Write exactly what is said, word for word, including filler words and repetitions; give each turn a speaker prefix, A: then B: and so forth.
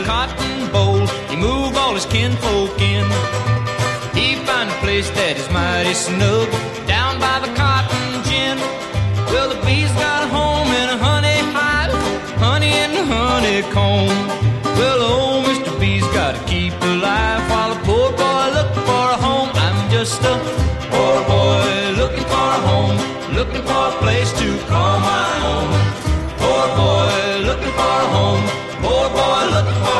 A: Cotton bowl, he moved all his kinfolk in. He found a place that is mighty snug down by the cotton gin. Well, the bees got a home in a honey hive, honey in the honeycomb. Well, old Mister Bee's got to keep alive while a poor boy looking for a home. I'm just a poor boy looking for a home, looking for a place to call my own. Poor boy looking for a home, poor boy looking for